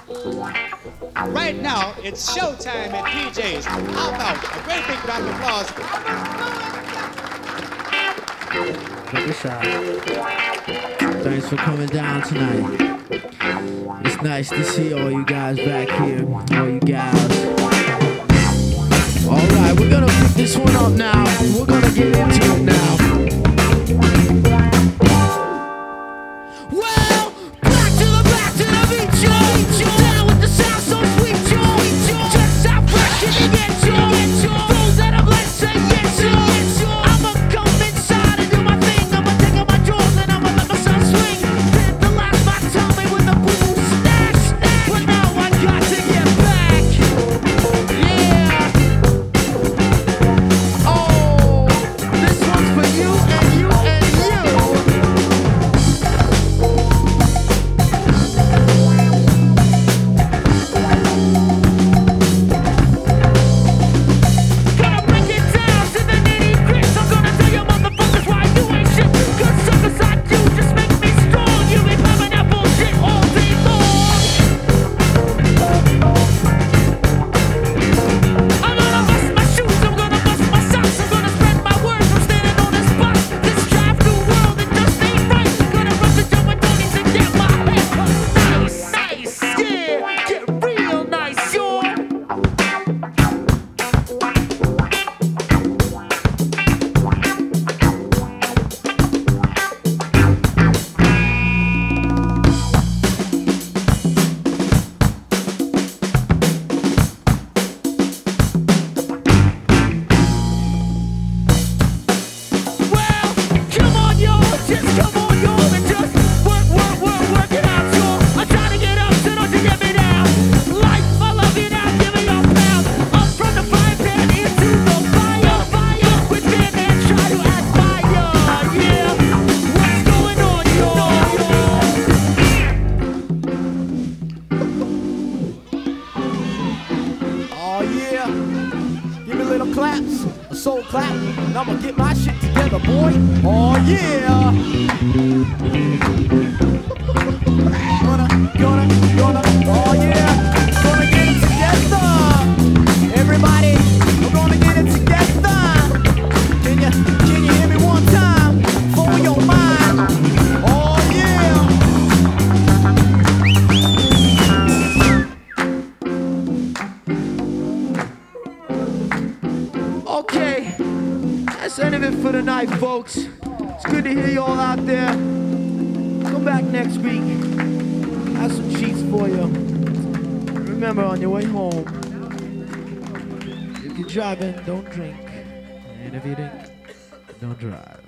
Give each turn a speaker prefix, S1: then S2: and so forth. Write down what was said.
S1: Right now, it's showtime at PJ's. How about a great big round of applause?
S2: Check this out. Thanks for coming down tonight. It's nice to see all you guys back here, all you gals. Alright, we're gonna pick this one up now. We're gonna get into it now. Well, back to the beat, Joe. Down with the sound so sweet, Joe. Just how fresh can you get, Joe? Those that are blessed say yes, Joe. I'ma come inside and do my thing. I'ma take out my drawers and I'ma let myself swing. Then the last man tell me with the boo stash. But now I got to get back. Yeah. Oh, this one's for you and you and you. Gonna break it down to the nitty-gritty. I'm gonna tell you motherfuckers why you ain't shit. 'Cause suckers like you just make me strong. You be popping that bullshit all day long. I'm gonna bust my shoes, I'm gonna bust my socks. I'm gonna spread my words, I'm standing on the spot. This drive through world, it just ain't right. Gonna run the jump and donnies and get my head nice, yeah, get real nice, y'all. Well, come on, y'all, just come on, y'all, and just work it out, y'all. I'm trying to get up, so don't you get me down. Life, I love you now, give me your pound. Up from the frying pan into the fire. Within and try to admire, yeah. What's going on, y'all?
S3: Oh yeah, give me little claps, a soul clap, and I'ma get my shit together, boy. Oh yeah. Oh yeah, gonna get it together. Everybody, we're gonna get it together. Can you hear me one time for your mind? Oh yeah.
S2: Okay, that's the end of it for tonight, folks. It's good to hear you all out there. Come back next week. I have some cheats for you. Remember, on your way home, if you're driving, don't drink. And if you drink, don't drive.